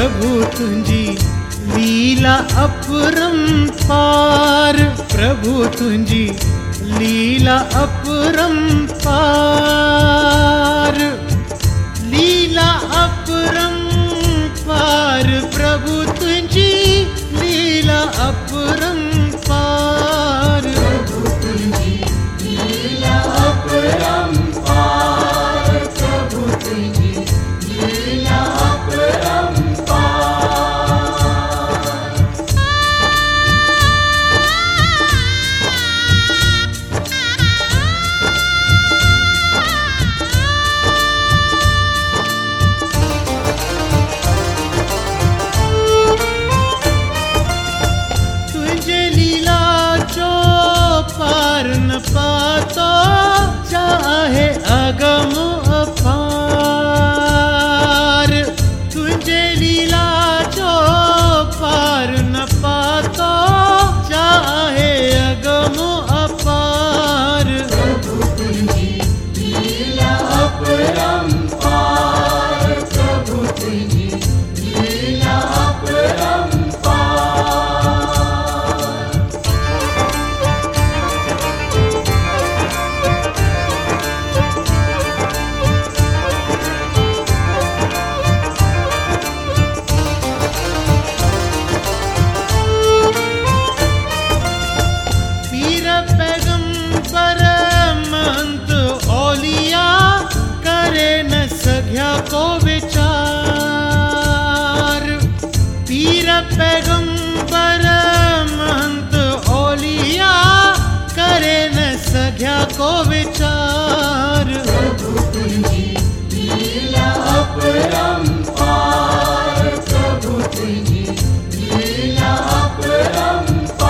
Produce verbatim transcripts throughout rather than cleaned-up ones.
प्रभु तुंहिंजी लीला अपरंपार, प्रभु तुंहिंजी लीला अपरंपार, लीला अपरंपार, प्रभु तुंहिंजी लीला अपरंपार, प्रभु तुंहिंजी लीला अपरंपार, प्रभु तुंहिंजी लीला पातो चाहे अगम अपार, तुझे लीला जो पार न पातो चाहे अगम अपार, प्रभु तुझी लीला अपरंपार, प्रभु तुझी लीला को विचार, पीर पैगंबर महंत औलिया करे न सघ्या को विचार, प्रभु तुंहिंजी लीला अपरंपार, प्रभु तुंहिंजी लीला अपरंपार।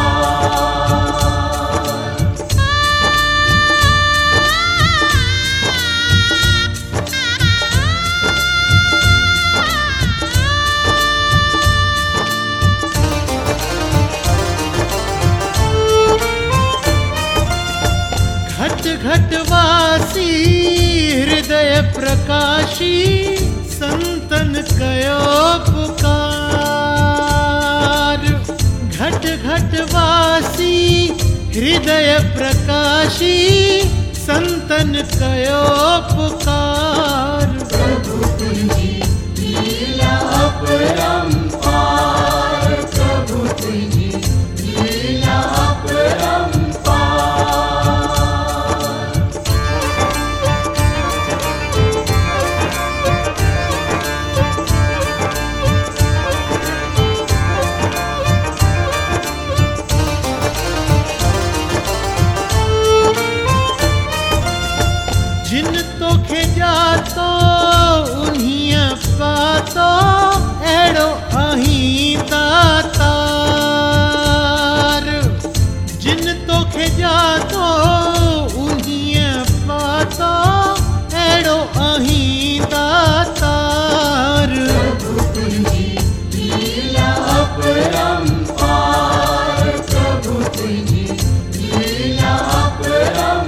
घटवासी हृदय प्रकाशी संतन कयो पुकार, घट घटवासी हृदय प्रकाशी संतन कयो पुकार, प्रभु तुंहिंजी लीला अपरंपार, प्रभु तुंहिंजी लीला अपरंपार। जिन तोखे जातो उन्हीं पातो अहिड़ो आहीं दातार, जिन तोखे जातो उन्हीं पातो अहिड़ो आहीं दातार, प्रभु तुंहिंजी लीला अपरंपार, प्रभु तुंहिंजी लीला अपरंपार।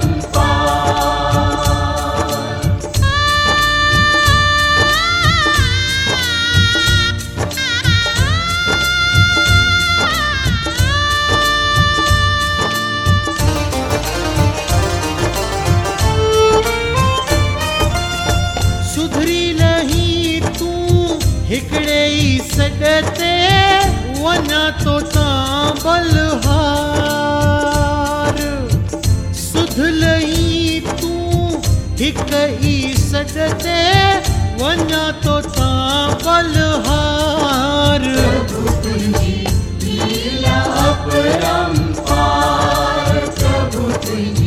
हिकड़े ई सॾते वञा तो तां बलहार, सुधलही तूं हिक ई सॾते वञा तो तां बलहार, प्रभु तुंहिंजी लीला अपरंपार, प्रभु तुंहिंजी